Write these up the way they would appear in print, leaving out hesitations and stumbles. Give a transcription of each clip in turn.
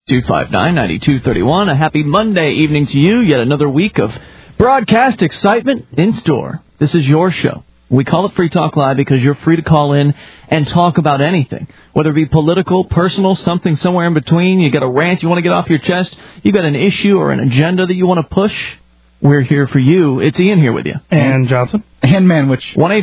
800-259-9231. A happy Monday evening to you. Yet another week of broadcast excitement in store. This is your show. We call it Free Talk Live because you're free to call in and talk about anything, whether it be political, personal, something somewhere in between. You got a rant you want to get off your chest. You got an issue or an agenda that you want to push. We're here for you. It's Ian here with you. And Johnson. And Manwich.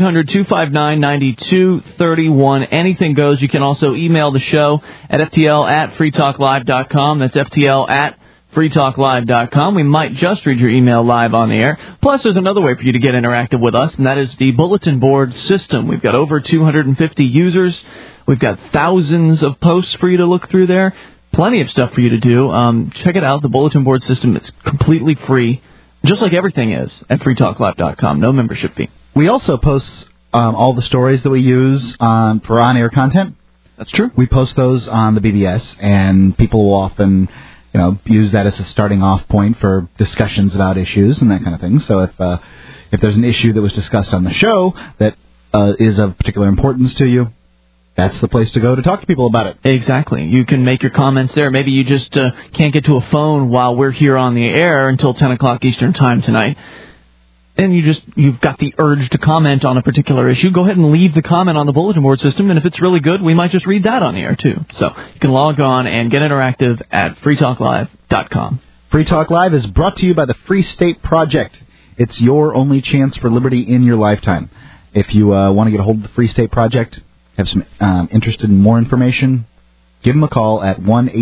1-800-259-9231. Anything goes. You can also email the show at ftl@freetalklive.com. That's ftl@freetalklive.com. We might just read your email live on the air. Plus, there's another way for you to get interactive with us, and that is the bulletin board system. We've got over 250 users. We've got thousands of posts for you to look through there. Plenty of stuff for you to do. Check it out, the bulletin board system. It's completely free. Just like everything is at freetalklive.com. No membership fee. We also post all the stories that we use for on-air content. That's true. We post those on the BBS, and people will often, use that as a starting off point for discussions about issues and that kind of thing. So if there's an issue that was discussed on the show that is of particular importance to you, that's the place to go to talk to people about it. Exactly. You can make your comments there. Maybe you just can't get to a phone while we're here on the air until 10 o'clock Eastern Time tonight. And you've got the urge to comment on a particular issue. Go ahead and leave the comment on the bulletin board system, and if it's really good, we might just read that on the air, too. So you can log on and get interactive at freetalklive.com. Free Talk Live is brought to you by the Free State Project. It's your only chance for liberty in your lifetime. If you want to get a hold of the Free State Project, have some interested in more information, give them a call at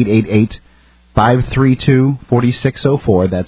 1-888-532-4604. That's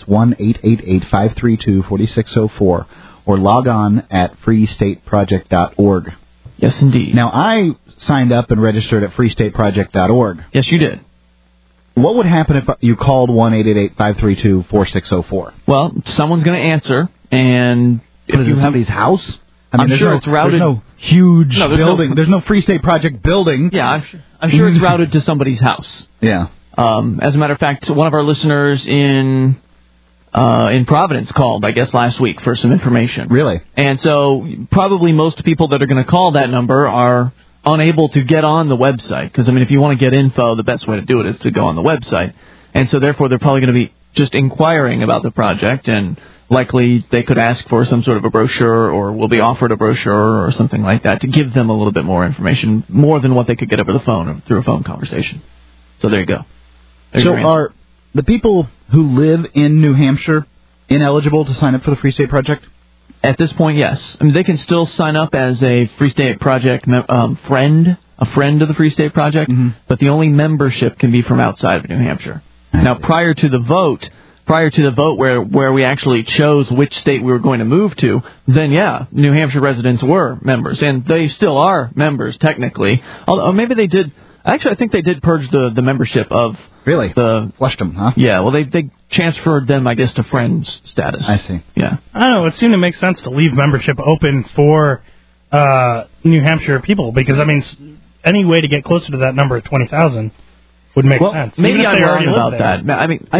1-888-532-4604. Or log on at freestateproject.org. Yes, indeed. Now, I signed up and registered at freestateproject.org. Yes, you did. What would happen if you called 1-888-532-4604? Well, someone's going to answer, and if you have somebody's house? I'm sure it's routed. There's no huge building. There's no Free State Project building. Yeah, I'm sure it's routed to somebody's house. Yeah. As a matter of fact, one of our listeners in Providence called, I guess, last week for some information. Really? And so probably most people that are going to call that number are unable to get on the website. Because, if you want to get info, the best way to do it is to go on the website. And so, therefore, they're probably going to be just inquiring about the project, and likely they could ask for some sort of a brochure or will be offered a brochure or something like that to give them a little bit more information, more than what they could get over the phone or through a phone conversation. So there you go. So are the people who live in New Hampshire ineligible to sign up for the Free State Project? At this point, yes. They can still sign up as a Free State Project friend of the Free State Project, but the only membership can be from outside of New Hampshire. Now, prior to the vote where we actually chose which state we were going to move to, then, yeah, New Hampshire residents were members, and they still are members, technically. Although maybe they did. Actually, I think they did purge the membership of... Really? Flushed them, huh? Yeah, well, they transferred them, I guess, to friends status. I see. Yeah. I don't know. It seemed to make sense to leave membership open for New Hampshire people, because, any way to get closer to that number of 20,000 would make sense. Maybe I'm wrong about that. No.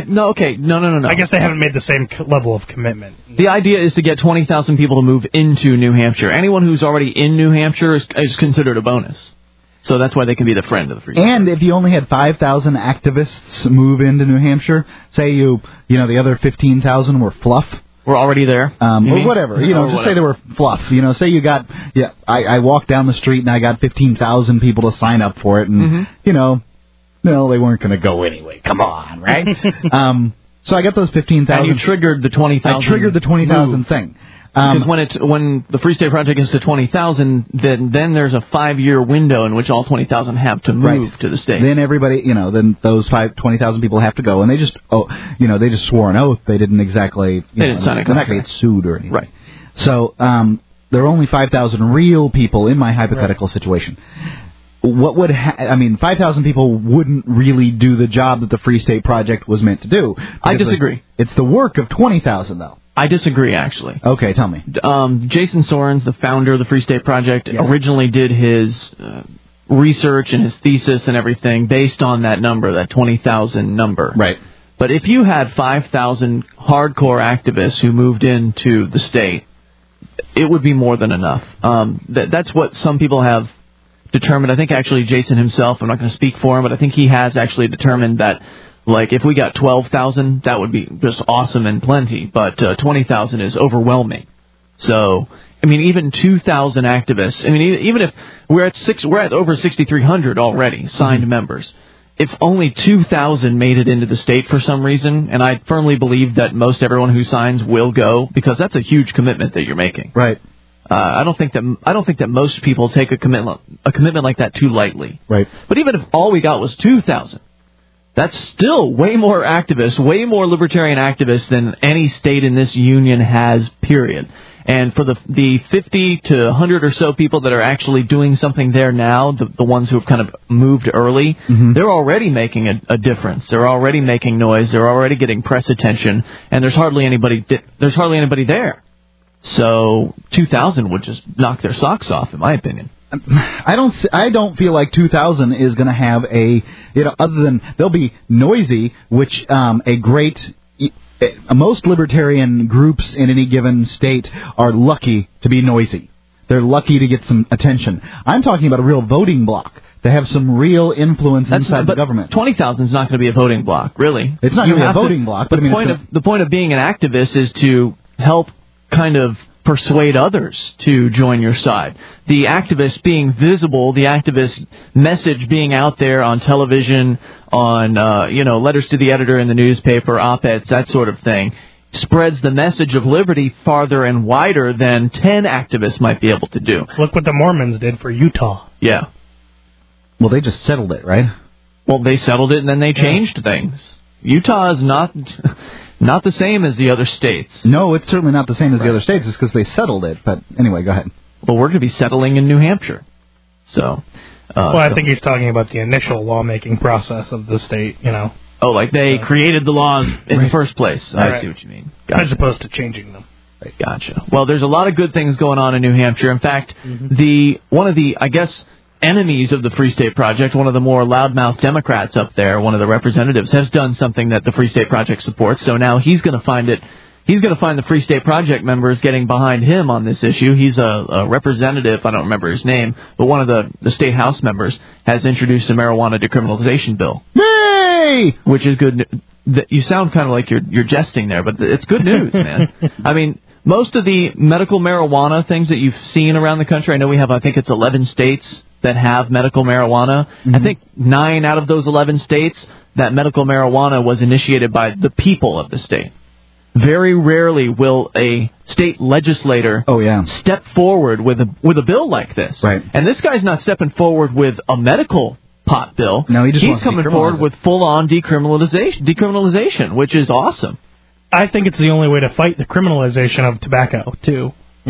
I guess they haven't made the same level of commitment. The idea is to get 20,000 people to move into New Hampshire. Anyone who's already in New Hampshire is considered a bonus. So that's why they can be the friend of the Free State. And if you only had 5,000 activists move into New Hampshire, say the other 15,000 were fluff. We're already there. Or whatever. Say they were fluff. Say you got, I walked down the street and I got 15,000 people to sign up for it, and, no, they weren't going to go anyway. Come on, right? So I got those 15,000. And you triggered the 20,000. I triggered the 20,000 thing. Because when the Free State Project gets to 20,000, then there's a 5-year window in which all 20,000 have to move to the state. Then everybody, then those 20,000 people have to go, and they just swore an oath. They didn't exactly, they didn't sign a contract. They're not going to get sued or anything. Right. So there are only 5,000 real people in my hypothetical situation. What would 5,000 people wouldn't really do the job that the Free State Project was meant to do. I disagree. It's the work of 20,000, though. I disagree, actually. Okay, tell me. Jason Sorens, the founder of the Free State Project, originally did his research and his thesis and everything based on that number, that 20,000 number. Right. But if you had 5,000 hardcore activists who moved into the state, it would be more than enough. That's what some people have determined. I think actually Jason himself, I'm not going to speak for him, but I think he has actually determined that Like, if we got 12,000, that would be just awesome and plenty, but 20,000 is overwhelming. So, I mean, even 2,000 activists, I mean, even if we're at over 6,300 already signed members. If only 2,000 made it into the state for some reason, and I firmly believe that most everyone who signs will go, because that's a huge commitment that you're making. Right. I don't think that most people take a commitment like that too lightly. Right. But even if all we got was 2,000, that's still way more activists, way more libertarian activists than any state in this union has, period. And for the 50 to 100 or so people that are actually doing something there now, the ones who have kind of moved early, they're already making a difference. They're already making noise. They're already getting press attention, and there's hardly anybody there. So 2,000 would just knock their socks off, in my opinion. I don't feel like 2,000 is going to have other than they'll be noisy, which most libertarian groups in any given state are lucky to be noisy. They're lucky to get some attention. I'm talking about a real voting bloc to have some real influence inside the government. 20,000 is not going to be a voting bloc, really. It's not going to be a voting bloc. But the point of being an activist is to help kind of persuade others to join your side. The activist being visible, the activist message being out there on television, on letters to the editor in the newspaper, op-eds, that sort of thing, spreads the message of liberty farther and wider than 10 activists might be able to do. Look what the Mormons did for Utah. Yeah. Well, they just settled it, right? Well, they settled it and then they changed things. Utah is not the same as the other states. No, it's certainly not the same as the other states. It's because they settled it. But anyway, go ahead. Well, we're going to be settling in New Hampshire. So. I think he's talking about the initial lawmaking process of the state, Oh, like they created the laws in the first place. I see what you mean. Gotcha. As opposed to changing them. Right. Gotcha. Well, there's a lot of good things going on in New Hampshire. In fact, one of the, I guess, enemies of the Free State Project, one of the more loudmouth Democrats up there, one of the representatives, has done something that the Free State Project supports. So now he's going to find the Free State Project members getting behind him on this issue. He's a representative, I don't remember his name, but one of the state House members has introduced a marijuana decriminalization bill. Yay! Which is good. You sound kind of like you're jesting there, but it's good news, man. I mean, most of the medical marijuana things that you've seen around the country, I know we have, I think it's 11 states that have medical marijuana. I think 9 out of those 11 states, that medical marijuana was initiated by the people of the state. Very rarely will a state legislator step forward with a bill like this. Right. And this guy's not stepping forward with a medical pot bill. No, he's coming forward with full-on decriminalization, which is awesome. I think it's the only way to fight the criminalization of tobacco, too.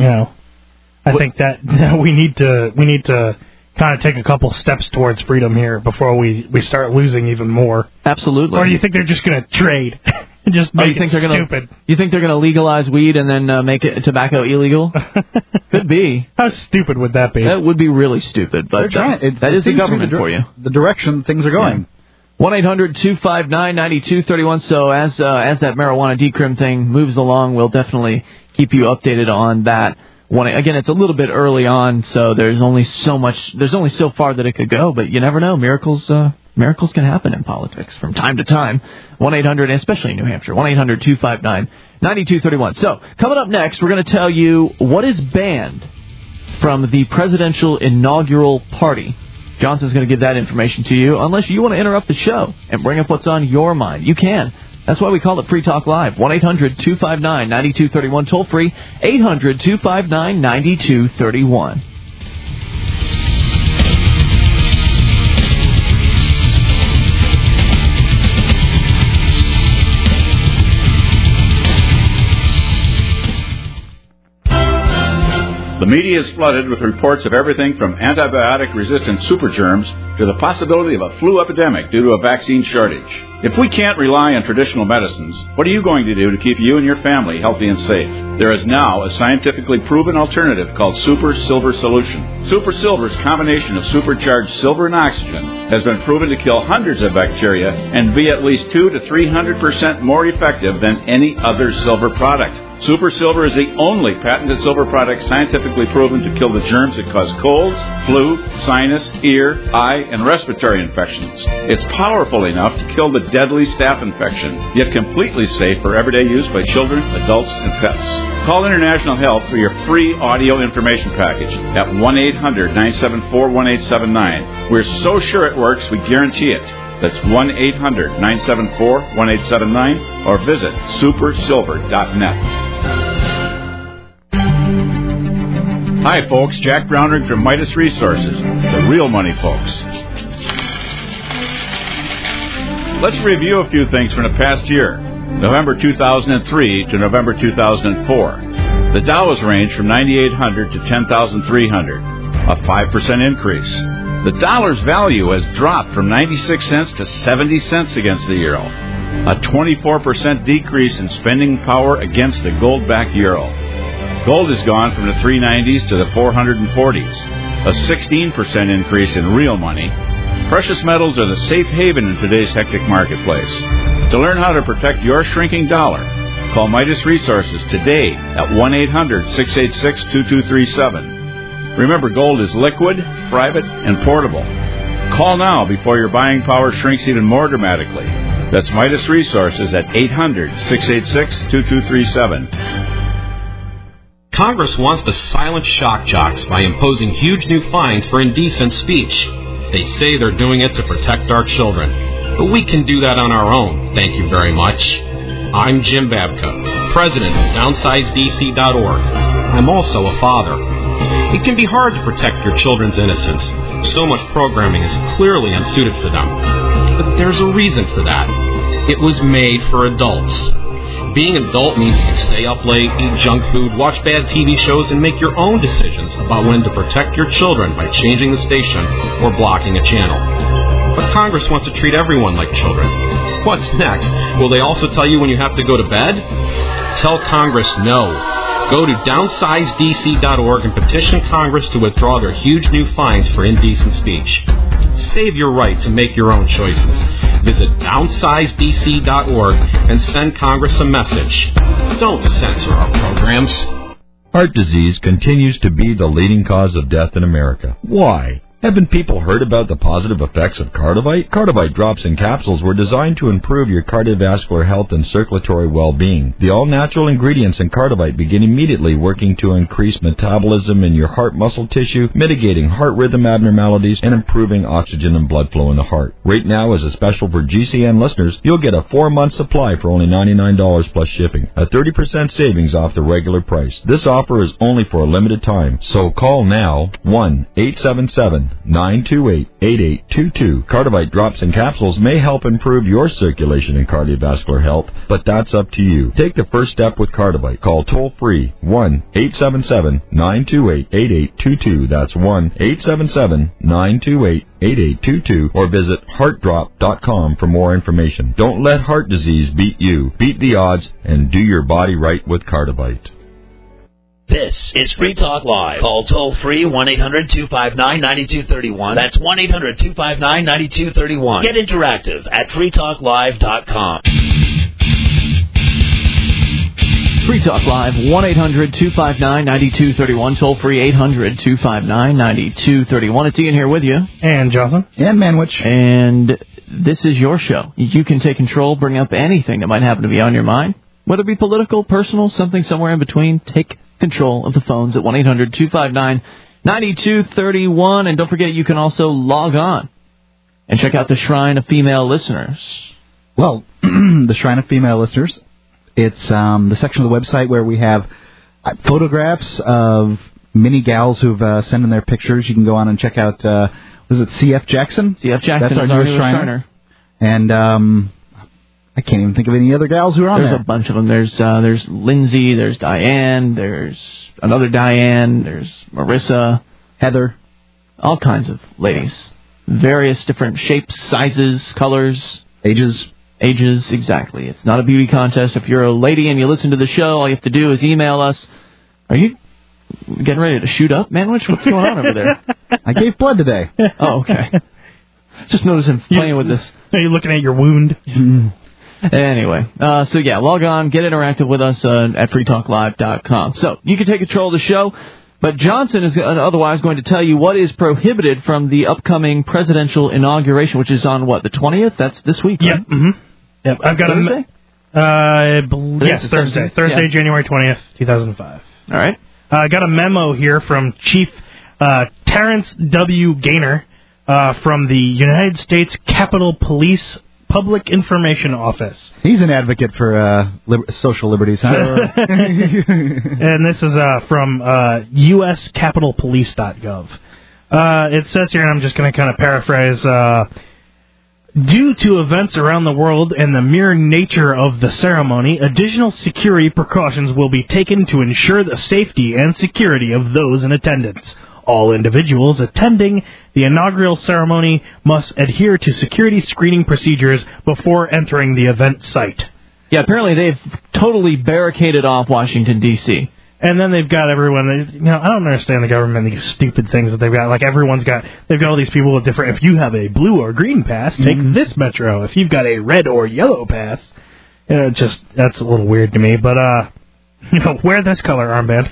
I think that we need to kind of take a couple steps towards freedom here before we start losing even more. Absolutely. Or do you think they're just going to trade? Just make it stupid. You think they're going to legalize weed and then make it tobacco illegal? Could be. How stupid would that be? That would be really stupid, but that is the government for you. The direction things are going. 1-800-259-9231. So as that marijuana decrim thing moves along, we'll definitely keep you updated on that. Again, it's a little bit early on, so there's only so far that it could go, but you never know. Miracles can happen in politics from time to time. 1-800, especially in New Hampshire, 1-800-259-9231. So, coming up next, we're going to tell you what is banned from the presidential inaugural party. Johnson's going to give that information to you, unless you want to interrupt the show and bring up what's on your mind. You can. That's why we call it Free Talk Live. 1-800-259-9231. Toll free, 800-259-9231. The media is flooded with reports of everything from antibiotic-resistant supergerms to the possibility of a flu epidemic due to a vaccine shortage. If we can't rely on traditional medicines, what are you going to do to keep you and your family healthy and safe? There is now a scientifically proven alternative called Super Silver Solution. Super Silver's combination of supercharged silver and oxygen has been proven to kill hundreds of bacteria and be at least 200 to 300% more effective than any other silver product. Super Silver is the only patented silver product scientifically proven to kill the germs that cause colds, flu, sinus, ear, eye, and respiratory infections. It's powerful enough to kill the deadly staph infection, yet completely safe for everyday use by children, adults, and pets. Call International Health for your free audio information package at 1-800-974-1879. We're so sure it works, we guarantee it. That's 1-800-974-1879 or visit supersilver.net. Hi, folks. Jack Brownrigg from Midas Resources, the real money folks. Let's review a few things from the past year, November 2003 to November 2004. The Dow has ranged from 9,800 to 10,300, a 5% increase. The dollar's value has dropped from 96 cents to 70 cents against the euro, a 24% decrease in spending power against the gold-backed euro. Gold has gone from the 390s to the 440s, a 16% increase in real money. Precious metals are the safe haven in today's hectic marketplace. To learn how to protect your shrinking dollar, call Midas Resources today at 1-800-686-2237. Remember, gold is liquid, private, and portable. Call now before your buying power shrinks even more dramatically. That's Midas Resources at 800-686-2237. Congress wants to silence shock jocks by imposing huge new fines for indecent speech. They say they're doing it to protect our children. But we can do that on our own, thank you very much. I'm Jim Babka, president of DownsizeDC.org. I'm also a father. It can be hard to protect your children's innocence. So much programming is clearly unsuited for them. But there's a reason for that. It was made for adults. Being an adult means you can stay up late, eat junk food, watch bad TV shows, and make your own decisions about when to protect your children by changing the station or blocking a channel. But Congress wants to treat everyone like children. What's next? Will they also tell you when you have to go to bed? Tell Congress no. Go to DownsizeDC.org and petition Congress to withdraw their huge new fines for indecent speech. Save your right to make your own choices. Visit DownsizeDC.org and send Congress a message. Don't censor our programs. Heart disease continues to be the leading cause of death in America. Why? Haven't people heard about the positive effects of Cardivite? Cardivite drops and capsules were designed to improve your cardiovascular health and circulatory well-being. The all-natural ingredients in Cardivite begin immediately working to increase metabolism in your heart muscle tissue, mitigating heart rhythm abnormalities, and improving oxygen and blood flow in the heart. Right now, as a special for GCN listeners, you'll get a 4-month supply for only $99 plus shipping, a 30% savings off the regular price. This offer is only for a limited time, so call now, 1-877-928-8822. Cardivite drops and capsules may help improve your circulation and cardiovascular health, but that's up to you. Take the first step with Cardivite. Call toll-free 1-877-928-8822. That's 1-877-928-8822. Or visit heartdrop.com for more information. Don't let heart disease beat you. Beat the odds and do your body right with Cardivite. This is Free Talk Live. Call toll-free 1-800-259-9231. That's 1-800-259-9231. Get interactive at freetalklive.com. Free Talk Live, 1-800-259-9231. Toll-free 800-259-9231. It's Ian here with you. And Jonathan. And Manwich. And this is your show. You can take control, bring up anything that might happen to be on your mind. Whether it be political, personal, something somewhere in between, take control of the phones at 1-800-259-9231. And don't forget, you can also log on and check out the Shrine of Female Listeners. Well, the Shrine of Female Listeners, it's the section of the website where we have photographs of many gals who've sent in their pictures. You can go on and check out, was it C.F. Jackson? C.F. Jackson That's is our our newest Shriner. And I can't even think of any other gals who are on There's there. a bunch of them. There's Lindsay, there's Diane, there's another Diane, there's Marissa, Heather. All kinds of ladies. Various different shapes, sizes, colors. Ages, exactly. It's not a beauty contest. If you're a lady and you listen to the show, all you have to do is email us. Are you getting ready to shoot up, Manwich? What's going on over there? I gave blood today. Oh, okay. Just notice him playing with this. Are you looking at your wound? Anyway, so yeah, log on, get interactive with us at freetalklive.com. So you can take control of the show, but Johnson is otherwise going to tell you what is prohibited from the upcoming presidential inauguration, which is on, what, the 20th? That's this week, right? Yep, mm-hmm. Yep, I've got Thursday? Yes, Thursday. Thursday, yeah. January 20th, 2005. All right. I got a memo here from Chief Terrence W. Gaynor from the United States Capitol Police Public Information Office. He's an advocate for social liberties, huh? And this is from uscapitolpolice.gov. It says here, and I'm just going to kind of paraphrase, due to events around the world and the mere nature of the ceremony, additional security precautions will be taken to ensure the safety and security of those in attendance. All individuals attending the inaugural ceremony must adhere to security screening procedures before entering the event site. Yeah, apparently they've totally barricaded off Washington, D.C. And then they've got everyone, I don't understand the government, these stupid things that they've got. Like, they've got all these people with different, if you have a blue or green pass, take this metro. If you've got a red or yellow pass, that's a little weird to me. But, wear this color armband.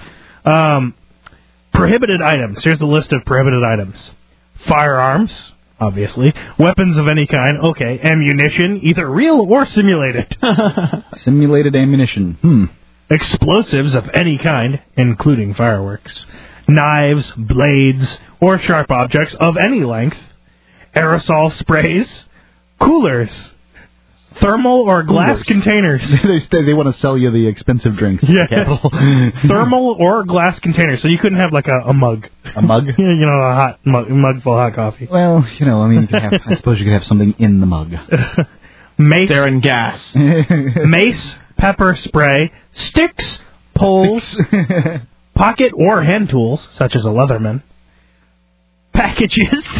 Prohibited items. Here's the list of prohibited items. Firearms, obviously. Weapons of any kind. Okay. Ammunition, either real or simulated. Simulated ammunition. Explosives of any kind, including fireworks. Knives, blades, or sharp objects of any length. Aerosol sprays. Coolers. Thermal or glass containers. They want to sell you the expensive drinks. Yeah. Thermal or glass containers. So you couldn't have like a mug. A mug? A hot mug full of hot coffee. Well, I suppose you could have something in the mug. Mace. Sarin gas. Mace, pepper spray, sticks, poles, pocket or hand tools, such as a Leatherman. Packages.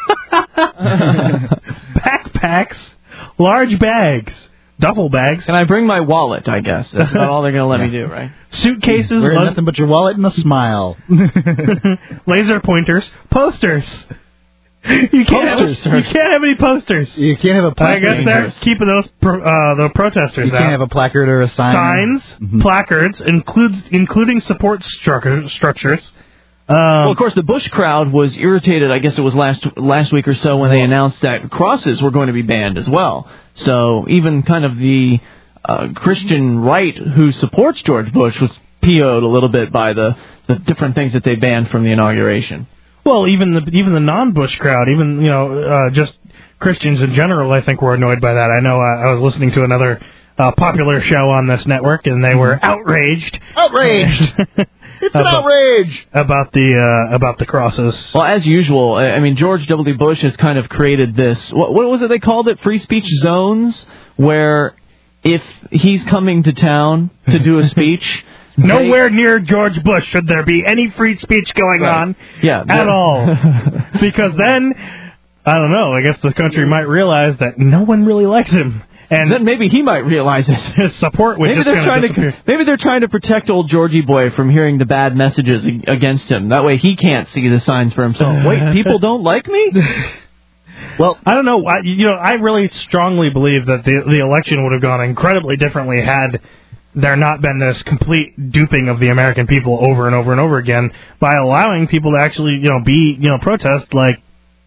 Backpacks. Large bags, duffel bags. Can I bring my wallet, I guess? That's about all they're going to let me do, right? Suitcases. Wearing nothing but your wallet and a smile. Laser pointers. Posters. You can't have any posters. You can't have a placard. I guess they're keeping those the protesters out. You can't have a placard or a sign. Signs, placards, including support structures. Well, of course, the Bush crowd was irritated, I guess it was last week or so, when they announced that crosses were going to be banned as well. So even kind of the Christian right who supports George Bush was PO'd a little bit by the different things that they banned from the inauguration. Well, even the non-Bush crowd, just Christians in general, I think were annoyed by that. I know I was listening to another popular show on this network, and they were outraged. It's an outrage about the crosses. Well, as usual, I mean, George W. Bush has kind of created this. What was it they called it? Free speech zones, where if he's coming to town to do a speech, nowhere near George Bush should there be any free speech going on at all, because then I don't know. I guess the country might realize that no one really likes him. And then maybe he might realize it. His support would disappear. Maybe they're trying to protect old Georgie boy from hearing the bad messages against him. That way he can't see the signs for himself. Wait, people don't like me? Well, I don't know. I really strongly believe that the election would have gone incredibly differently had there not been this complete duping of the American people over and over and over again by allowing people to actually, protest like.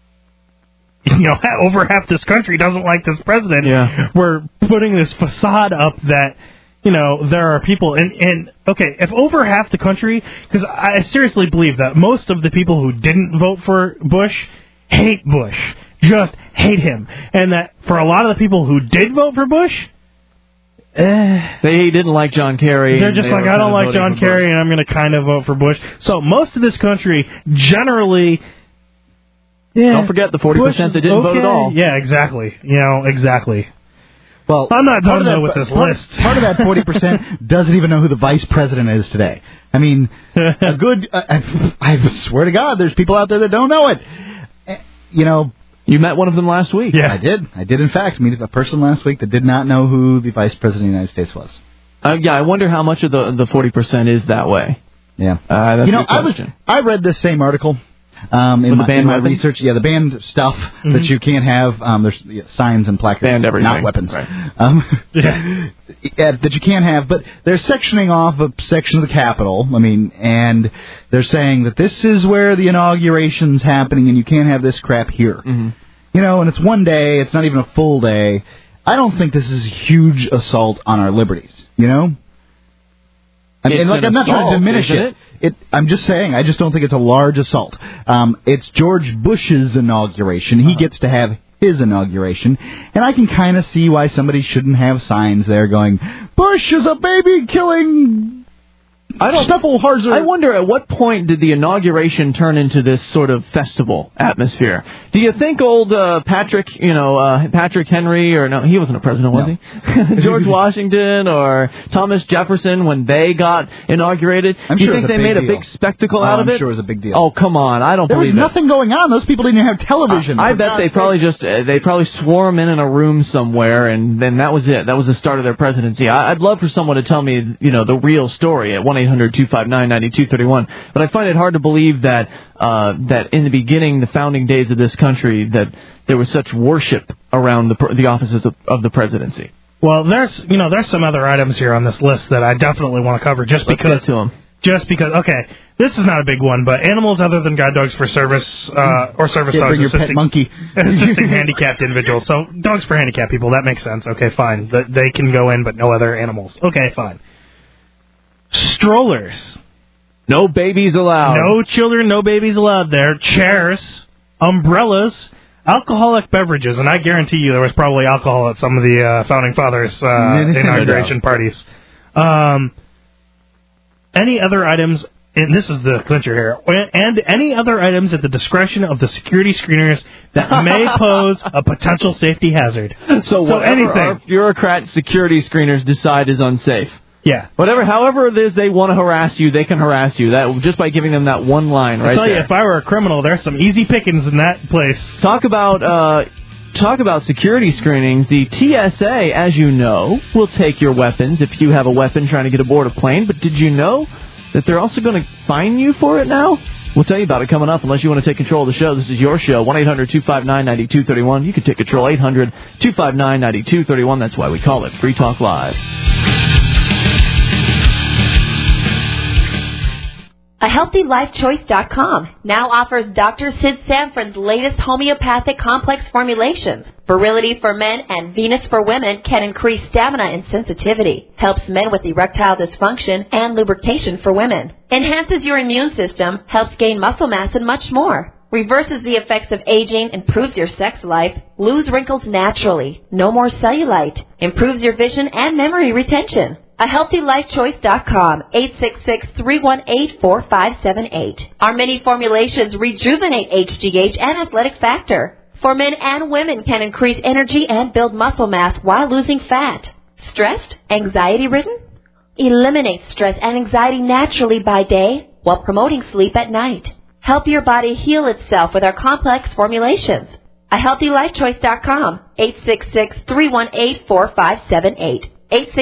Over half this country doesn't like this president. Yeah. We're putting this facade up that, there are people, and okay, if over half the country, because I seriously believe that most of the people who didn't vote for Bush hate Bush, just hate him, and that for a lot of the people who did vote for Bush, they didn't like John Kerry. They're just like, I don't like John Kerry, and I'm going to kind of vote for Bush. So most of this country generally... Yeah. Don't forget the 40% that didn't vote at all. Yeah, exactly. Exactly. Well, I'm not done though with this list. Part of that 40% doesn't even know who the vice president is today. I mean, a good. I swear to God, there's people out there that don't know it. You met one of them last week. Yeah, I did. I did in fact meet a person last week that did not know who the vice president of the United States was. Yeah, I wonder how much of the 40% is that way. Yeah. That's a good question. I read this same article. In my research, the banned stuff that you can't have, there's signs and placards, not weapons, right. That you can't have, but they're sectioning off a section of the Capitol, and they're saying that this is where the inauguration's happening and you can't have this crap here. Mm-hmm. And it's one day, it's not even a full day. I don't think this is a huge assault on our liberties, I'm not trying to diminish it. I'm just saying, I just don't think it's a large assault. It's George Bush's inauguration. He gets to have his inauguration. And I can kind of see why somebody shouldn't have signs there going, Bush is a baby-killing Snufflehauser. I wonder at what point did the inauguration turn into this sort of festival atmosphere? Do you think old Patrick Henry, or no, he wasn't a president, was he? George Washington or Thomas Jefferson, when they got inaugurated, do you think they made a big spectacle out of it? I'm sure it was a big deal. Oh, come on, I don't believe it. There was nothing going on. Those people didn't have television. I bet they probably swarm in a room somewhere, and then that was it. That was the start of their presidency. I'd love for someone to tell me, the real story at 1-800-259-9231. But I find it hard to believe that in the beginning, the founding days of this country, that there was such worship around the offices of the presidency. Well, there's some other items here on this list that I definitely want to cover Let's get to them. Just because, okay, this is not a big one, but animals other than guide dogs for service or service dogs bring your pet monkey. assisting handicapped individuals. So dogs for handicapped people, that makes sense. Okay, fine. They can go in, but no other animals. Okay, fine. Strollers. No babies allowed. No children, no babies allowed there. Chairs, umbrellas, alcoholic beverages, and I guarantee you there was probably alcohol at some of the Founding Fathers' inauguration parties. Any other items, and this is the clincher here, and any other items at the discretion of the security screeners that may pose a potential safety hazard. So whatever our bureaucrat security screeners decide is unsafe. Yeah. However it is they want to harass you, they can harass you. That just by giving them that one line right there. I tell you, if I were a criminal, there's some easy pickings in that place. Talk about security screenings. The TSA, as you know, will take your weapons if you have a weapon trying to get aboard a plane. But did you know that they're also going to fine you for it now? We'll tell you about it coming up, unless you want to take control of the show. This is your show, 1-800-259-9231. You can take control, 800-259-9231. That's why we call it Free Talk Live. AHealthyLifeChoice.com now offers Dr. Sid Sanford's latest homeopathic complex formulations. Virility for men and Venus for women can increase stamina and sensitivity. Helps men with erectile dysfunction and lubrication for women. Enhances your immune system, helps gain muscle mass, and much more. Reverses the effects of aging, improves your sex life, lose wrinkles naturally, no more cellulite, improves your vision and memory retention. AHealthyLifeChoice.com, 866-318-4578. Our many formulations rejuvenate HGH and athletic factor. For men and women can increase energy and build muscle mass while losing fat. Stressed? Anxiety-ridden? Eliminate stress and anxiety naturally by day while promoting sleep at night. Help your body heal itself with our complex formulations. AHealthyLifeChoice.com, 866-318-4578.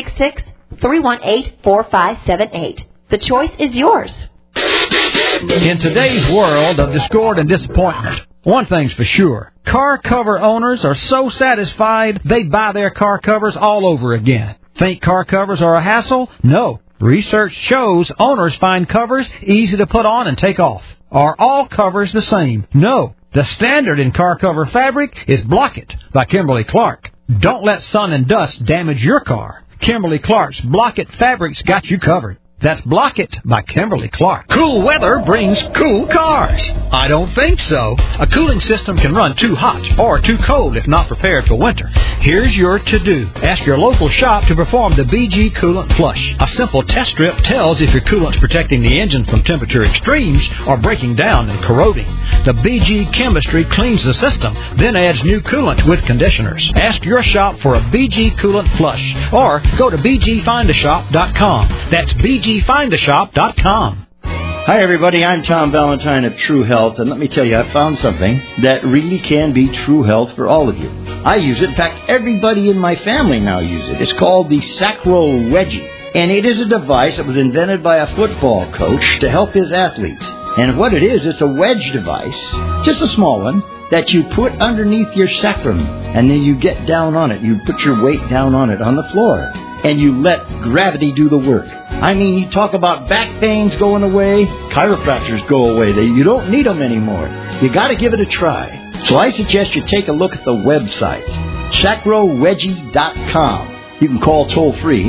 866-318-4578. The choice is yours. In today's world of discord and disappointment, one thing's for sure. Car cover owners are so satisfied they buy their car covers all over again. Think car covers are a hassle? No. Research shows owners find covers easy to put on and take off. Are all covers the same? No. The standard in car cover fabric is Block-It by Kimberly-Clark. Don't let sun and dust damage your car. Kimberly-Clark's Block-It fabric's got you covered. That's Block-It by Kimberly-Clark. Cool weather brings cool cars. I don't think so. A cooling system can run too hot or too cold if not prepared for winter. Here's your to-do. Ask your local shop to perform the BG Coolant Flush. A simple test strip tells if your coolant's protecting the engine from temperature extremes or breaking down and corroding. The BG chemistry cleans the system, then adds new coolant with conditioners. Ask your shop for a BG Coolant Flush or go to bgfindashop.com. That's bgfindashop.com. Hi, everybody. I'm Tom Valentine of True Health, and let me tell you, I found something that really can be true health for all of you. I use it. In fact, everybody in my family now uses it. It's called the Sacro Wedgie, and it is a device that was invented by a football coach to help his athletes. And what it is, it's a wedge device, just a small one, that you put underneath your sacrum. And then you get down on it. You put your weight down on it on the floor. And you let gravity do the work. I mean, you talk about back pains going away, chiropractors go away. You don't need them anymore. You got to give it a try. So I suggest you take a look at the website, sacrowedgie.com. You can call toll-free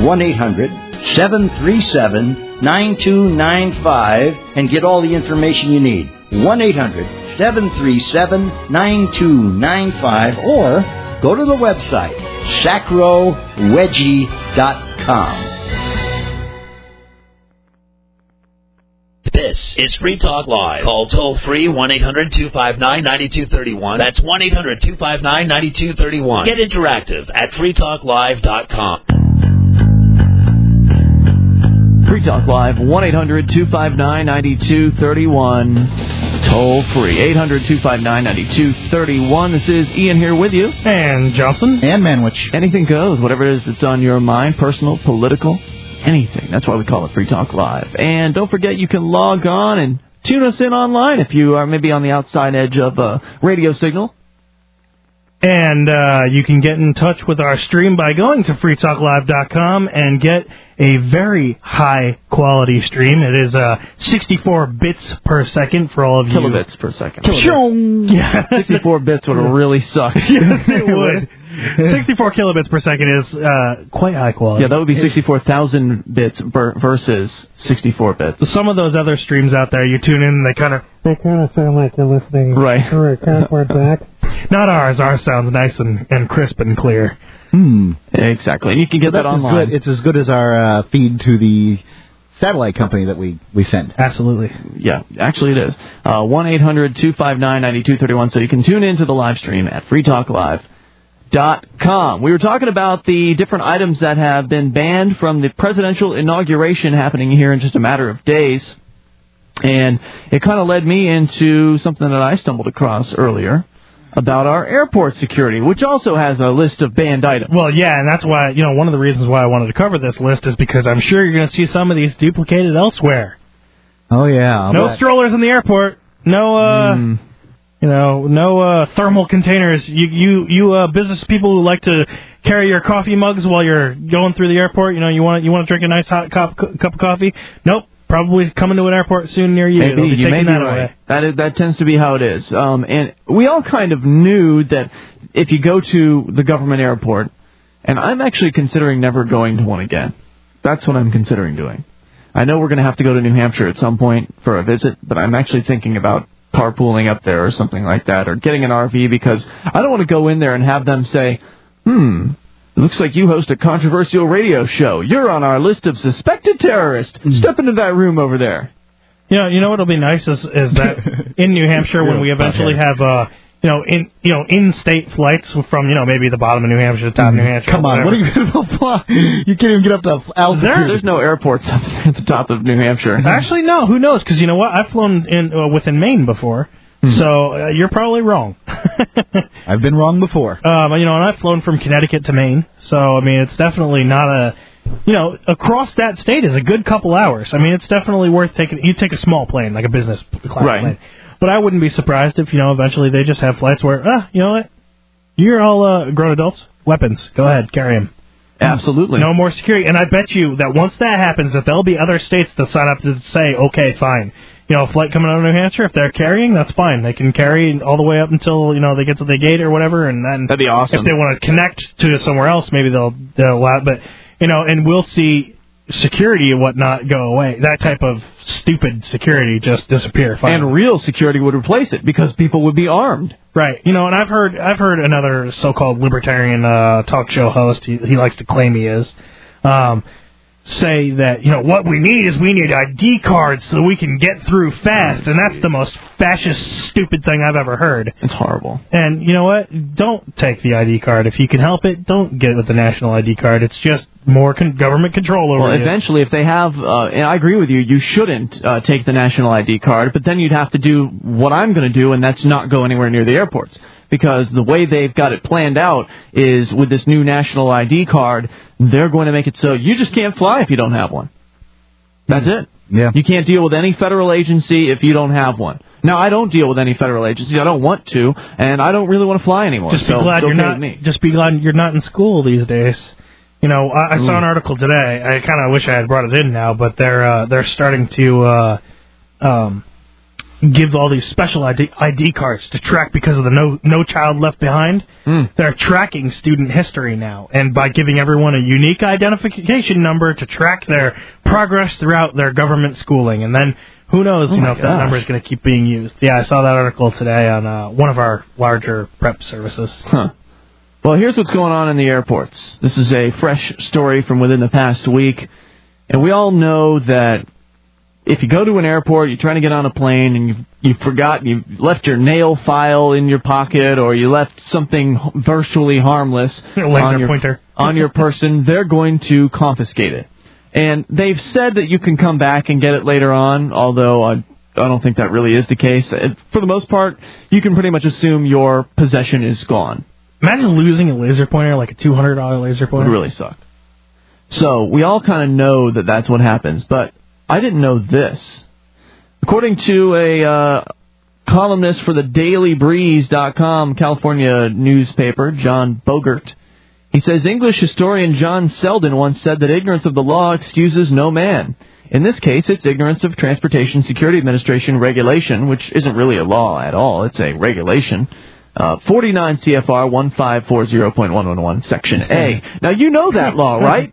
1-800-737-9295 and get all the information you need. 1-800-737-9295 or go to the website, sacrowedgie.com. This is Free Talk Live. Call toll-free 1-800-259-9231. That's 1-800-259-9231. Get interactive at freetalklive.com. Free Talk Live, 1-800-259-9231. Toll free, 800-259-9231. This is Ian here with you. And Johnson. And Manwich. Anything goes, whatever it is that's on your mind, personal, political, anything. That's why we call it Free Talk Live. And don't forget, you can log on and tune us in online if you are maybe on the outside edge of a radio signal. And you can get in touch with our stream by going to freetalklive.com and get a very high-quality stream. It is 64 bits per second for all of you. Kilobits per second. Yeah. 64 bits would really suck. Yes, it would. 64 kilobits per second is quite high quality. Yeah, that would be 64,000 bits versus 64 bits. Some of those other streams out there, you tune in and they kind of sound like you're listening to a cardboard back. Not ours. Ours sounds nice and crisp and clear. Exactly. And you can get that online. It's as good as our feed to the satellite company that we send. Absolutely. Yeah, actually it is. 1-800-259-9231. So you can tune into the live stream at freetalklive.com. We were talking about the different items that have been banned from the presidential inauguration happening here in just a matter of days. And it kind of led me into something that I stumbled across earlier about our airport security, which also has a list of banned items. Well, yeah, and that's why, one of the reasons why I wanted to cover this list is because I'm sure you're going to see some of these duplicated elsewhere. Oh, yeah. No strollers in the airport. No, no thermal containers. You business people who like to carry your coffee mugs while you're going through the airport. You want to drink a nice hot cup of coffee. Nope. Probably coming to an airport soon near you. Maybe, you may be right. That tends to be how it is. And we all kind of knew that if you go to the government airport, and I'm actually considering never going to one again. That's what I'm considering doing. I know we're going to have to go to New Hampshire at some point for a visit, but I'm actually thinking about carpooling up there or something like that, or getting an RV, because I don't want to go in there and have them say, it looks like you host a controversial radio show. You're on our list of suspected terrorists. Step into that room over there. You know what'll be nice is that in New Hampshire when we eventually have in-state flights from maybe the bottom of New Hampshire to the top of New Hampshire. Come on, what are you going to fly? You can't even get up to altitude. There's no airports up at the top of New Hampshire. Actually, no. Who knows? Because you know what? I've flown within Maine before. So you're probably wrong. I've been wrong before. And I've flown from Connecticut to Maine. So, I mean, it's definitely not a... across that state is a good couple hours. I mean, it's definitely worth taking... You take a small plane, like a business class plane. But I wouldn't be surprised if, eventually they just have flights where, you know what? You're all grown adults. Weapons. Go ahead. Carry them. Absolutely. No more security. And I bet you that once that happens, that there'll be other states that sign up to say, okay, fine. A flight coming out of New Hampshire, if they're carrying, that's fine. They can carry all the way up until, they get to the gate or whatever, and then... That'd be awesome. If they want to connect to somewhere else, maybe they'll allow it. But, and we'll see security and whatnot go away. That type of stupid security just disappear. Finally. And real security would replace it, because people would be armed. Right. And I've heard another so-called libertarian talk show host, he likes to claim he is, say that, what we need ID cards so we can get through fast, and that's the most fascist, stupid thing I've ever heard. It's horrible. And you know what? Don't take the ID card. If you can help it, don't get it with the national ID card. It's just more government control over it. Eventually, if they have, and I agree with you, you shouldn't take the national ID card, but then you'd have to do what I'm going to do, and that's not go anywhere near the airports. Because the way they've got it planned out is with this new national ID card, they're going to make it so you just can't fly if you don't have one. That's it. Yeah. You can't deal with any federal agency if you don't have one. Now, I don't deal with any federal agencies. I don't want to, and I don't really want to fly anymore. Just be glad you're not. Just be glad you're not in school these days. You know, I saw an article today. I kind of wish I had brought it in now, but they're starting to give all these special ID cards to track because of the No Child Left Behind. They're tracking student history now, and by giving everyone a unique identification number to track their progress throughout their government schooling, and then who knows, if that number is going to keep being used. Yeah, I saw that article today on one of our larger prep services. Huh. Well, here's what's going on in the airports. This is a fresh story from within the past week, and we all know that if you go to an airport, you're trying to get on a plane, and you forgot, you left your nail file in your pocket, or you left something virtually harmless on your person, they're going to confiscate it. And they've said that you can come back and get it later on, although I don't think that really is the case. For the most part, you can pretty much assume your possession is gone. Imagine losing a laser pointer, like a $200 laser pointer. It would really suck. So we all kind of know that that's what happens, but I didn't know this. According to a columnist for the DailyBreeze.com California newspaper, John Bogert, he says English historian John Selden once said that ignorance of the law excuses no man. In this case, it's ignorance of Transportation Security Administration regulation, which isn't really a law at all. It's a regulation. 49 CFR 1540.111, Section A. Now, you know that law, right?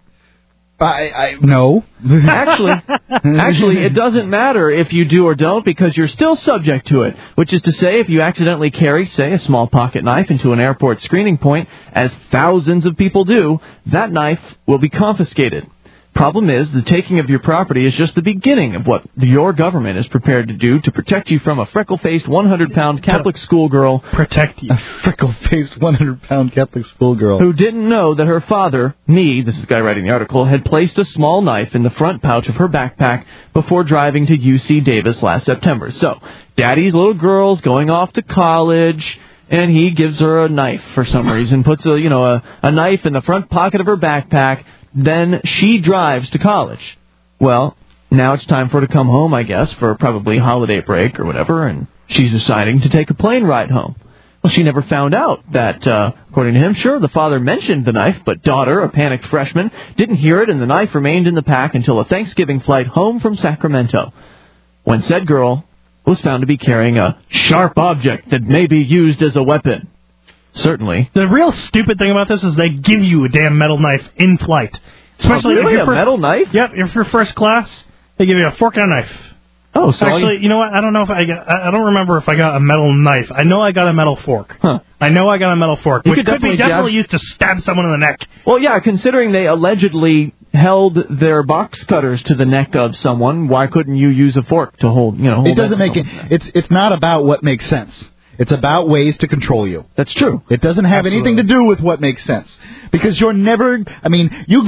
No. Actually, it doesn't matter if you do or don't because you're still subject to it, which is to say if you accidentally carry, say, a small pocket knife into an airport screening point, as thousands of people do, that knife will be confiscated. Problem is, the taking of your property is just the beginning of what your government is prepared to do to protect you from a freckle-faced 100-pound Catholic schoolgirl. Protect you. A freckle-faced 100-pound Catholic schoolgirl. Who didn't know that her father, this is the guy writing the article, had placed a small knife in the front pouch of her backpack before driving to UC Davis last September. So, Daddy's little girl's going off to college, and he gives her a knife for some reason, puts a knife in the front pocket of her backpack. Then she drives to college. Well, now it's time for her to come home, I guess, for probably holiday break or whatever, and she's deciding to take a plane ride home. Well, she never found out that, according to him, sure, the father mentioned the knife, but daughter, a panicked freshman, didn't hear it, and the knife remained in the pack until a Thanksgiving flight home from Sacramento, when said girl was found to be carrying a sharp object that may be used as a weapon. Certainly. The real stupid thing about this is they give you a damn metal knife in flight. Especially really? if you're metal knife? Yep, if you're first class, they give you a fork and a knife. Oh, so actually, you know what? I don't know if I don't remember if I got a metal knife. I know I got a metal fork. Huh. I know I got a metal fork, which could be definitely used to stab someone in the neck. Well, yeah, considering they allegedly held their box cutters to the neck of someone, why couldn't you use a fork to hold, hold it doesn't make it. It's not about what makes sense. It's about ways to control you. That's true. It doesn't have anything to do with what makes sense. Because you're never, you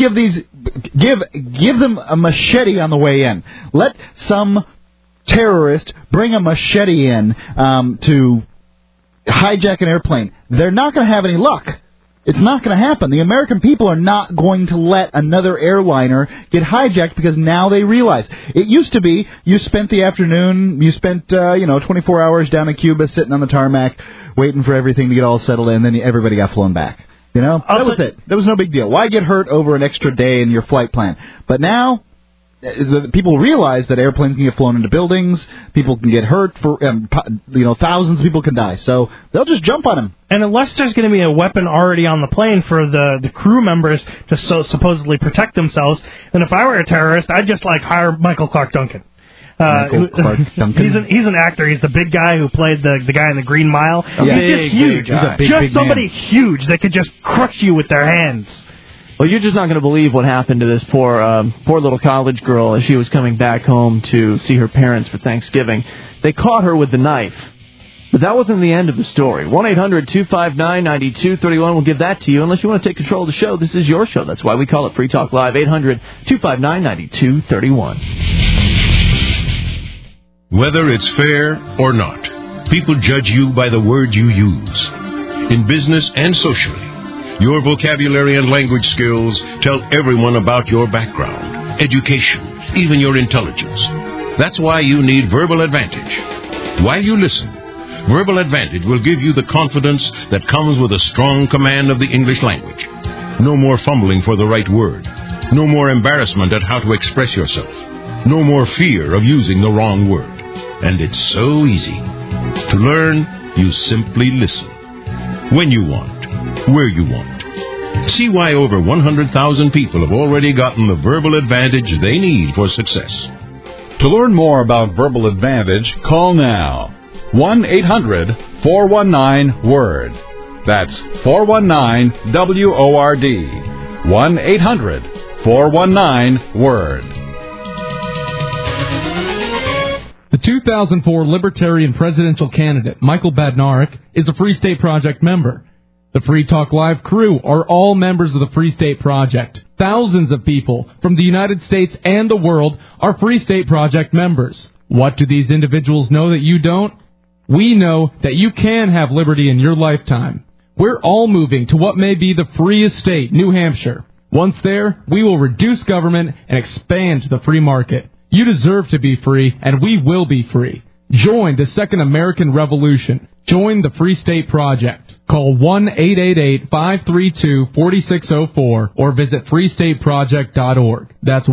give them a machete on the way in. Let some terrorist bring a machete in to hijack an airplane. They're not going to have any luck. It's not going to happen. The American people are not going to let another airliner get hijacked because now they realize. It used to be you spent the afternoon, 24 hours down in Cuba sitting on the tarmac waiting for everything to get all settled in, and then everybody got flown back. That was it. That was no big deal. Why get hurt over an extra day in your flight plan? But now people realize that airplanes can get flown into buildings, people can get hurt, thousands of people can die. So they'll just jump on them. And unless there's going to be a weapon already on the plane for the crew members to supposedly protect themselves, then if I were a terrorist, I'd just hire Michael Clark Duncan. He's an actor. He's the big guy who played the guy in The Green Mile. Yeah. He's just huge. He's just somebody huge that could just crush you with their hands. Well, you're just not going to believe what happened to this poor little college girl as she was coming back home to see her parents for Thanksgiving. They caught her with the knife. But that wasn't the end of the story. 1-800-259-9231 will give that to you. Unless you want to take control of the show, this is your show. That's why we call it Free Talk Live. 800-259-9231. Whether it's fair or not, people judge you by the words you use. In business and socially, your vocabulary and language skills tell everyone about your background, education, even your intelligence. That's why you need Verbal Advantage. While you listen, Verbal Advantage will give you the confidence that comes with a strong command of the English language. No more fumbling for the right word. No more embarrassment at how to express yourself. No more fear of using the wrong word. And it's so easy. To learn, you simply listen. When you want. Where you want. See why over 100,000 people have already gotten the Verbal Advantage they need for success. To learn more about Verbal Advantage, call now. 1-800-419-WORD. That's 419-WORD. 1-800-419-WORD. The 2004 Libertarian presidential candidate, Michael Badnarik, is a Free State Project member. The Free Talk Live crew are all members of the Free State Project. Thousands of people from the United States and the world are Free State Project members. What do these individuals know that you don't? We know that you can have liberty in your lifetime. We're all moving to what may be the freest state, New Hampshire. Once there, we will reduce government and expand the free market. You deserve to be free, and we will be free. Join the Second American Revolution. Join the Free State Project. Call 1-888-532-4604 or visit freestateproject.org. That's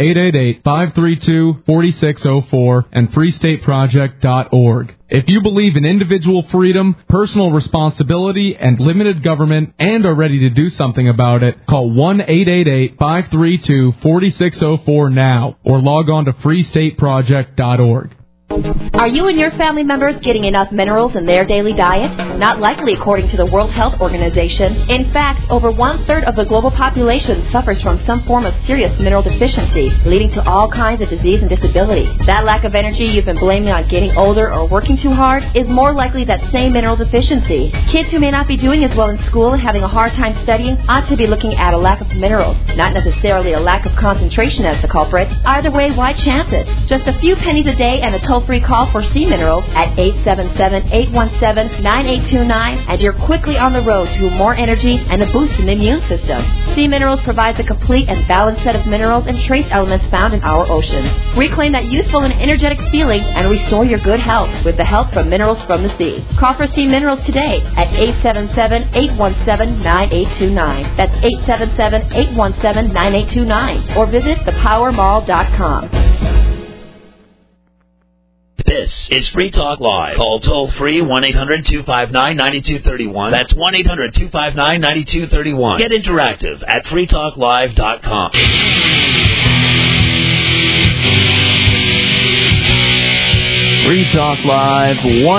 1-888-532-4604 and freestateproject.org. If you believe in individual freedom, personal responsibility, and limited government and are ready to do something about it, call 1-888-532-4604 now or log on to freestateproject.org. Are you and your family members getting enough minerals in their daily diet? Not likely, according to the World Health Organization. In fact, over 1/3 of the global population suffers from some form of serious mineral deficiency, leading to all kinds of disease and disability. That lack of energy you've been blaming on getting older or working too hard is more likely that same mineral deficiency. Kids who may not be doing as well in school and having a hard time studying ought to be looking at a lack of minerals, not necessarily a lack of concentration as the culprit. Either way, why chance it? Just a few pennies a day and a toll-free call for Sea Minerals at 877-817-9829, and you're quickly on the road to more energy and a boost in the immune system. Sea Minerals provides a complete and balanced set of minerals and trace elements found in our oceans. Reclaim that youthful and energetic feeling and restore your good health with the help from Minerals from the Sea. Call for Sea Minerals today at 877-817-9829. That's 877-817-9829. Or visit thepowermall.com. This is Free Talk Live. Call toll-free 1-800-259-9231. That's 1-800-259-9231. Get interactive at freetalklive.com. Free Talk Live,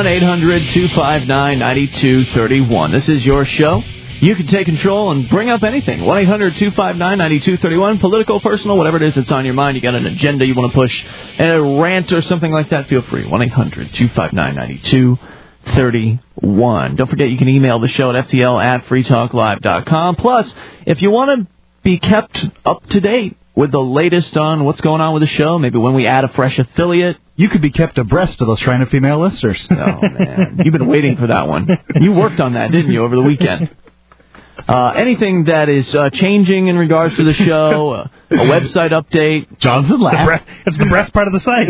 1-800-259-9231. This is your show. You can take control and bring up anything. 1-800-259-9231. Political, personal, whatever it is that's on your mind. You got an agenda you want to push, a rant or something like that, feel free. 1-800-259-9231. Don't forget you can email the show at ftl@freetalklive.com. Plus, if you want to be kept up to date with the latest on what's going on with the show, maybe when we add a fresh affiliate, you could be kept abreast of those Shrine of Female listeners. Oh, man. You've been waiting for that one. You worked on that, didn't you, over the weekend? Anything that is changing in regards to the show, a website update. Johnson laugh. It's the breast part of the site.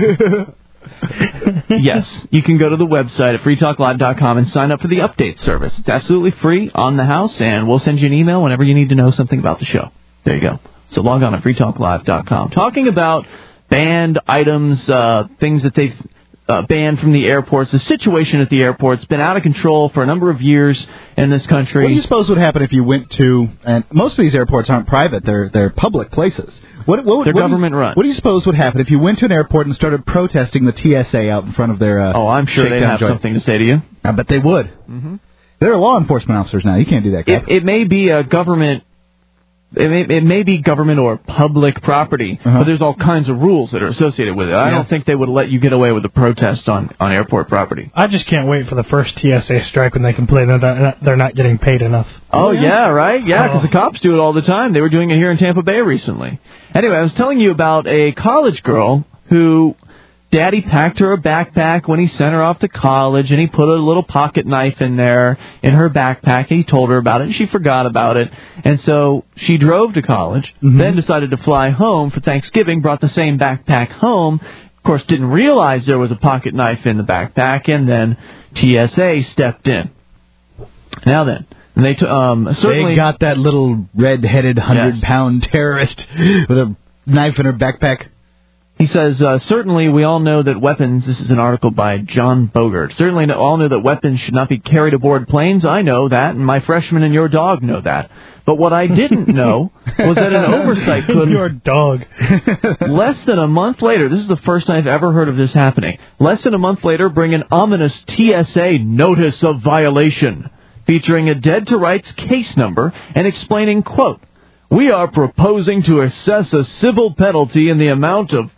Yes, you can go to the website at freetalklive.com and sign up for the update service. It's absolutely free, on the house, and we'll send you an email whenever you need to know something about the show. There you go. So log on at freetalklive.com. Talking about banned items, things that they've banned from the airports. The situation at the airport's been out of control for a number of years in this country. What do you suppose would happen if you went to, and most of these airports aren't private, they're public places. They're government run. What do you suppose would happen if you went to an airport and started protesting the TSA out in front of their I'm sure they'd have something to say to you. I bet they would. Mm-hmm. They're law enforcement officers now. You can't do that, Cap. It may be a government... It may be government or public property, but there's all kinds of rules that are associated with it. I don't think they would let you get away with a protest on airport property. I just can't wait for the first TSA strike when they complain that they're not getting paid enough. Oh, yeah, right? Yeah, because the cops do it all the time. They were doing it here in Tampa Bay recently. Anyway, I was telling you about a college girl who... Daddy packed her a backpack when he sent her off to college, and he put a little pocket knife in there in her backpack, and he told her about it, and she forgot about it. And so she drove to college, then decided to fly home for Thanksgiving, brought the same backpack home, Of course, didn't realize there was a pocket knife in the backpack, and then TSA stepped in. Now then, they certainly... They got that little red-headed 100-pound terrorist with a knife in her backpack. He says, certainly we all know that weapons, this is an article by John Bogert, certainly all know that weapons should not be carried aboard planes. I know that, and my freshman and your dog know that. But what I didn't know was that an oversight could... Your dog. Less than a month later, this is the first I've ever heard of this happening, less than a month later bring an ominous TSA notice of violation, featuring a dead-to-rights case number and explaining, quote, "We are proposing to assess a civil penalty in the amount of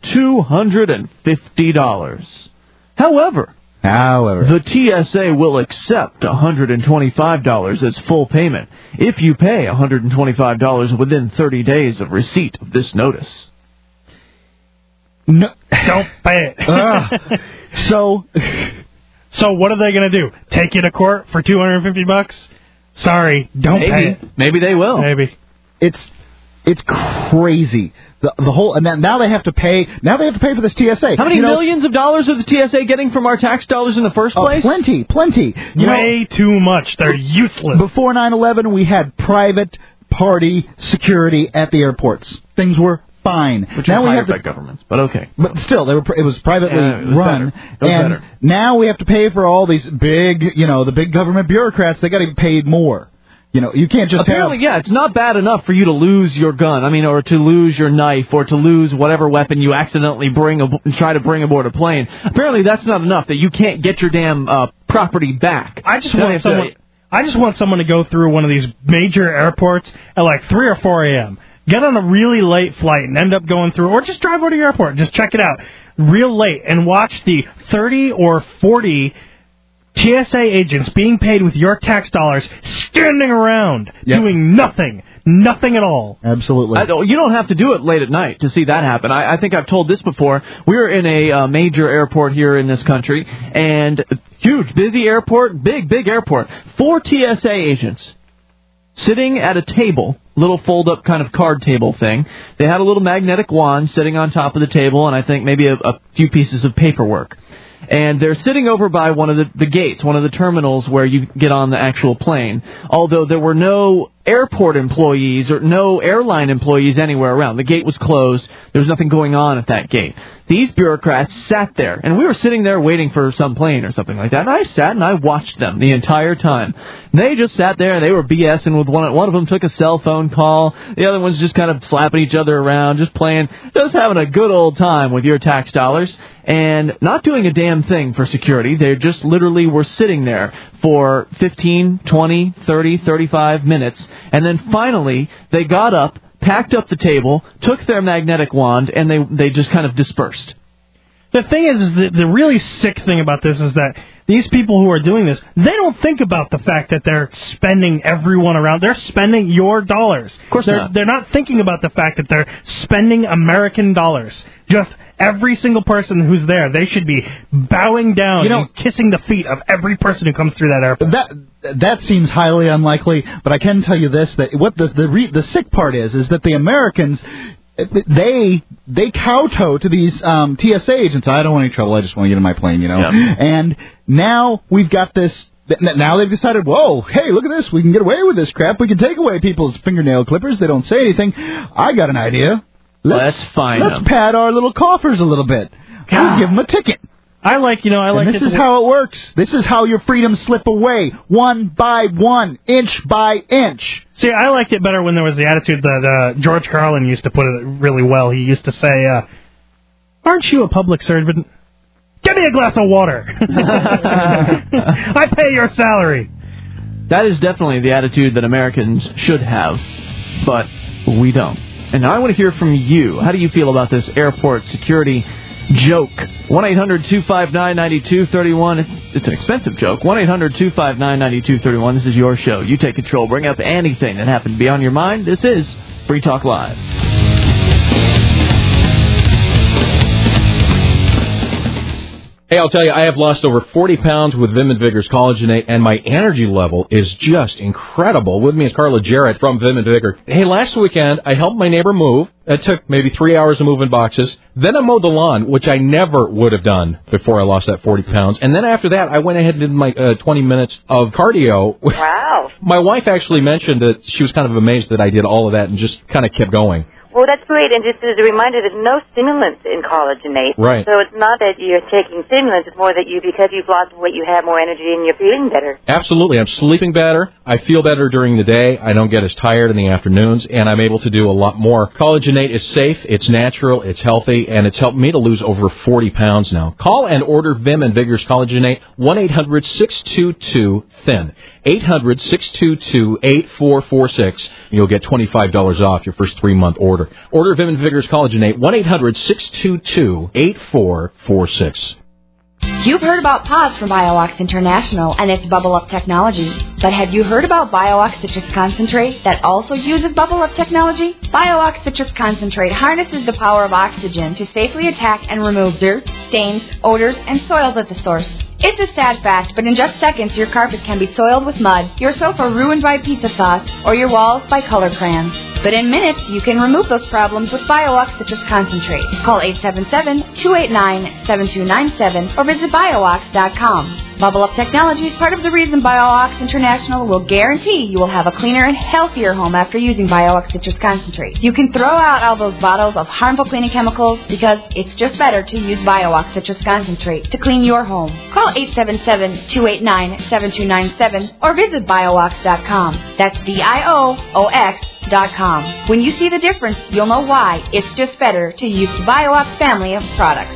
$250. However, the TSA will accept $125 as full payment if you pay $125 within 30 days of receipt of this notice." No, don't pay it. So what are they going to do? Take you to court for $250? Sorry, don't pay it. Maybe they will. Maybe. It's crazy. The whole and now they have to pay. Now they have to pay for this TSA. How many millions of dollars is the TSA getting from our tax dollars in the first place? Plenty. Way too much. They're useless. Before 9/11, we had private party security at the airports. Things were fine. Which now was hired by governments, but okay. But still, it was privately run. Better. Now we have to pay for all these big, the big government bureaucrats. They got to be paid more. You can't just apparently, it's not bad enough for you to lose your gun. or to lose your knife, or to lose whatever weapon you accidentally try to bring aboard a plane. Apparently, that's not enough. That you can't get your damn property back. I just want someone to go through one of these major airports at like 3 or 4 a.m. Get on a really late flight and end up going through, or just drive over to the airport, just check it out, real late, and watch the 30 or 40 TSA agents being paid with your tax dollars standing around doing nothing at all. Absolutely. You don't have to do it late at night to see that happen. I think I've told this before. We were in a major airport here in this country, and huge, busy airport, big airport. 4 TSA agents sitting at a table, little fold-up kind of card table thing. They had a little magnetic wand sitting on top of the table, and I think maybe a few pieces of paperwork. And they're sitting over by one of the gates, one of the terminals where you get on the actual plane, although there were no airport employees or no airline employees anywhere around. The gate was closed. There was nothing going on at that gate. These bureaucrats sat there, and we were sitting there waiting for some plane or something like that, and I sat and I watched them the entire time. They just sat there, and they were BSing with one of them took a cell phone call. The other one's just kind of slapping each other around, just playing, just having a good old time with your tax dollars, and not doing a damn thing for security. They just literally were sitting there for 15, 20, 30, 35 minutes, and then finally they got up, packed up the table, took their magnetic wand, and they just kind of dispersed. The thing is the really sick thing about this is that these people who are doing this, they don't think about the fact that they're spending everyone around. They're spending your dollars. Of course not. They're not thinking about the fact that they're spending American dollars. Just every single person who's there, they should be bowing down and kissing the feet of every person who comes through that airport. That seems highly unlikely, but I can tell you this, that what the sick part is that the Americans, they kowtow to these TSA agents. I don't want any trouble. I just want to get in my plane, And now we've got this. Now they've decided, whoa, hey, look at this. We can get away with this crap. We can take away people's fingernail clippers. They don't say anything. I got an idea. Let's pad our little coffers a little bit. We'll give them a ticket. I like this is how it works. This is how your freedoms slip away, one by one, inch by inch. See, I liked it better when there was the attitude that George Carlin used to put it really well. He used to say, aren't you a public servant? Give me a glass of water. I pay your salary. That is definitely the attitude that Americans should have, but we don't. And now I want to hear from you. How do you feel about this airport security joke? 1-800-259-9231. It's an expensive joke. 1-800-259-9231. This is your show. You take control. Bring up anything that happened to be on your mind. This is Free Talk Live. Hey, I'll tell you, I have lost over 40 pounds with Vim and Vigor's Collagenate, and my energy level is just incredible. With me is Carla Jarrett from Vim and Vigor. Hey, last weekend, I helped my neighbor move. It took maybe 3 hours of moving boxes. Then I mowed the lawn, which I never would have done before I lost that 40 pounds. And then after that, I went ahead and did my 20 minutes of cardio. Wow. My wife actually mentioned that she was kind of amazed that I did all of that and just kind of kept going. Well, that's great, and just as a reminder, there's no stimulants in Collagenate. Right. So it's not that you're taking stimulants, it's more that because you've lost weight, you have more energy and you're feeling better. Absolutely. I'm sleeping better. I feel better during the day. I don't get as tired in the afternoons, and I'm able to do a lot more. Collagenate is safe, it's natural, it's healthy, and it's helped me to lose over 40 pounds now. Call and order Vim and Vigor's Collagenate, 1-800-622-THIN. 800-622-8446. You'll get $25 off your first 3-month order. Order Vim and Vigor's Collagenate, 1-800-622-8446. You've heard about PAWS from BioOx International and its Bubble Up technology. But have you heard about BioOx Citrus Concentrate that also uses Bubble Up technology? BioOx Citrus Concentrate harnesses the power of oxygen to safely attack and remove dirt, stains, odors, and soils at the source. It's a sad fact, but in just seconds, your carpet can be soiled with mud, your sofa ruined by pizza sauce, or your walls by color crayons. But in minutes, you can remove those problems with BioOx Citrus Concentrate. Call 877-289-7297 or visit BioOx.com. Bubble Up technology is part of the reason BioOx International will guarantee you will have a cleaner and healthier home after using BioOx Citrus Concentrate. You can throw out all those bottles of harmful cleaning chemicals because it's just better to use BioOx Citrus Concentrate to clean your home. Call 877-289-7297 or visit BioOx.com. That's BIOOX.com. When you see the difference, you'll know why it's just better to use the BioOx family of products.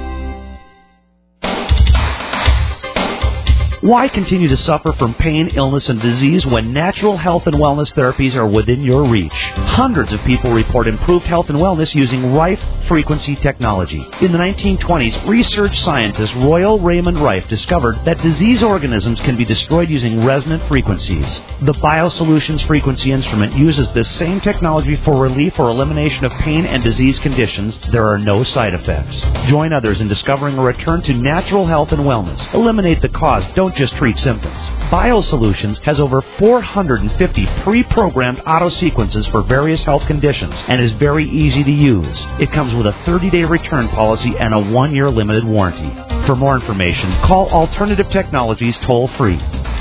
Why continue to suffer from pain, illness, and disease when natural health and wellness therapies are within your reach? Hundreds of people report improved health and wellness using Rife frequency technology. In the 1920s, research scientist Royal Raymond Rife discovered that disease organisms can be destroyed using resonant frequencies. The BioSolutions frequency instrument uses this same technology for relief or elimination of pain and disease conditions. There are no side effects. Join others in discovering a return to natural health and wellness. Eliminate the cause. Don't just treat symptoms. BioSolutions has over 450 pre-programmed auto sequences for various health conditions and is very easy to use. It comes with a 30-day return policy and a 1-year limited warranty. For more information, call Alternative Technologies toll-free,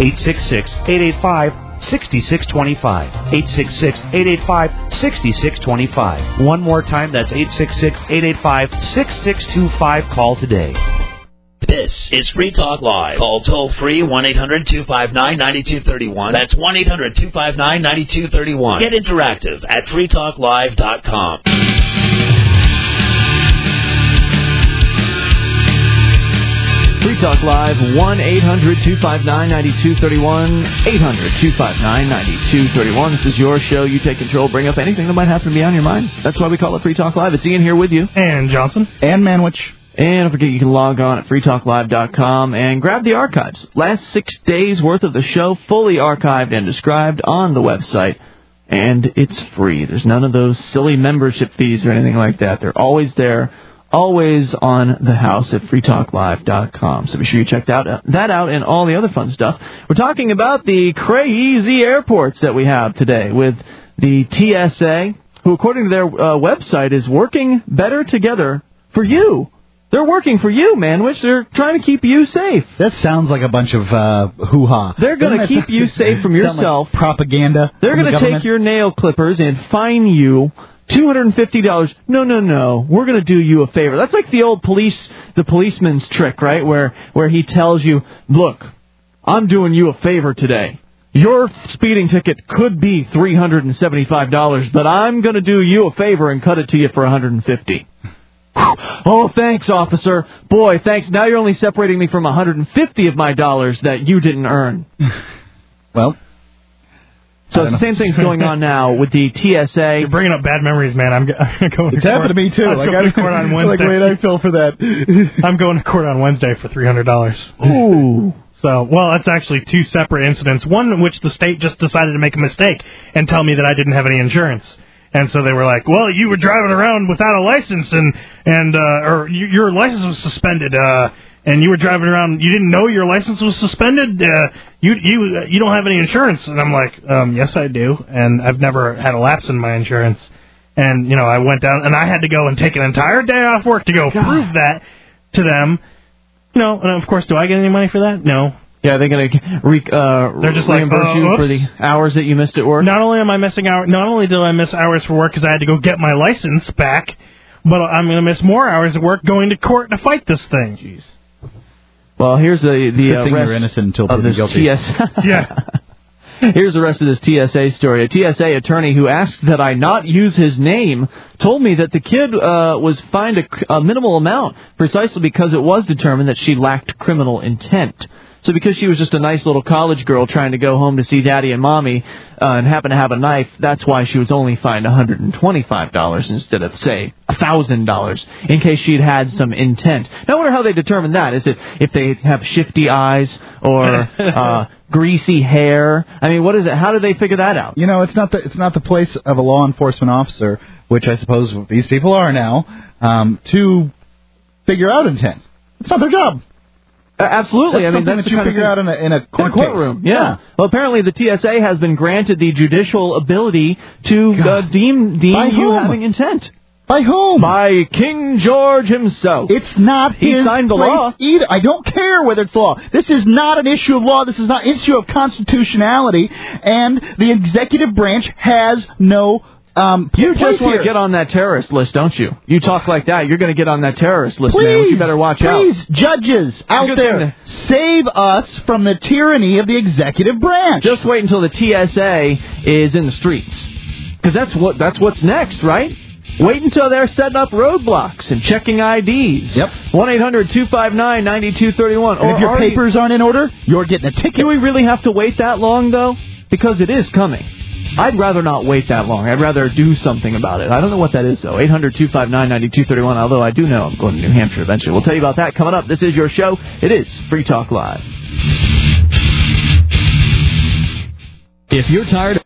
866-885-6625. 866-885-6625. One more time, that's 866-885-6625. Call today. This is Free Talk Live. Call toll-free 1-800-259-9231. That's 1-800-259-9231. Get interactive at freetalklive.com. Free Talk Live, 1-800-259-9231, 800-259-9231. This is your show. You take control. Bring up anything that might happen to be on your mind. That's why we call it Free Talk Live. It's Ian here with you. And Johnson. And Manwich. And don't forget, you can log on at freetalklive.com and grab the archives. Last 6 days' worth of the show, fully archived and described on the website. And it's free. There's none of those silly membership fees or anything like that. They're always there, always on the house at freetalklive.com. So be sure you check that out and all the other fun stuff. We're talking about the crazy airports that we have today with the TSA, who, according to their website, is working better together for you. They're working for you, Manwich. They're trying to keep you safe. That sounds like a bunch of hoo-ha. They're going to keep you safe from yourself. Like propaganda. They're going to take your nail clippers and fine you $250. No. We're going to do you a favor. That's like the old policeman's trick, right? Where he tells you, look, I'm doing you a favor today. Your speeding ticket could be $375, but I'm going to do you a favor and cut it to you for $150. Oh, thanks, officer. Boy, thanks. Now you're only separating me from $150 of my dollars that you didn't earn. Well, so the same thing's going on now with the TSA. You're bringing up bad memories, man. I'm going to court. It's happened to me, too. I'm going to court on Wednesday. Wait, I feel for that. I'm going to court on Wednesday for $300. Ooh. So, well, it's actually two separate incidents. One in which the state just decided to make a mistake and tell me that I didn't have any insurance. And so they were like, well, you were driving around without a license or your license was suspended. and you were driving around, you didn't know your license was suspended. You don't have any insurance, and I'm like, yes, I do, and I've never had a lapse in my insurance. And I went down, and I had to go and take an entire day off work to go prove that to them. And of course, do I get any money for that? No. Yeah, they're going to they're just reimburse you for the hours that you missed at work? Not only am I missing hours, not only did I miss hours for work because I had to go get my license back, but I'm going to miss more hours of work going to court to fight this thing. Jeez. Well, here's the rest you're innocent until of this guilty. Yeah. Here's the rest of this TSA story. A TSA attorney who asked that I not use his name told me that the kid was fined a minimal amount precisely because it was determined that she lacked criminal intent. So because she was just a nice little college girl trying to go home to see Daddy and Mommy and happened to have a knife, that's why she was only fined $125 instead of, say, $1,000 in case she'd had some intent. Now, I wonder how they determine that. Is it if they have shifty eyes or greasy hair? I mean, what is it? How do they figure that out? It's not the place of a law enforcement officer, which I suppose these people are now, to figure out intent. It's not their job. Absolutely. That's something that you figure out in a courtroom. Yeah. Well, apparently the TSA has been granted the judicial ability to deem you having intent. By whom? By King George himself. It's not his He signed the place law. either. I don't care whether it's law. This is not an issue of law. This is not an issue of constitutionality. And the executive branch has no you just want to get on that terrorist list, don't you? You talk like that, you're going to get on that terrorist list, man. You better watch out. Please, judges out there, save us from the tyranny of the executive branch. Just wait until the TSA is in the streets. Because that's what's next, right? Wait until they're setting up roadblocks and checking IDs. Yep. 1-800-259-9231. And if your papers aren't in order, you're getting a ticket. Do we really have to wait that long, though? Because it is coming. I'd rather not wait that long. I'd rather do something about it. I don't know what that is, though. 800-259-9231, although I do know I'm going to New Hampshire eventually. We'll tell you about that coming up. This is your show. It is Free Talk Live. If you're tired of